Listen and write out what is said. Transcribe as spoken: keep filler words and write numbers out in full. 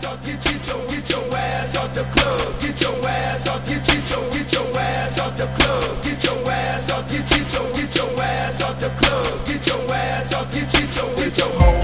off, get get your get your ass off the club. Get your ass off, get get your get your ass off the club. Get your ass off, get get your get your ass off the club. Get your ass off, get get your get your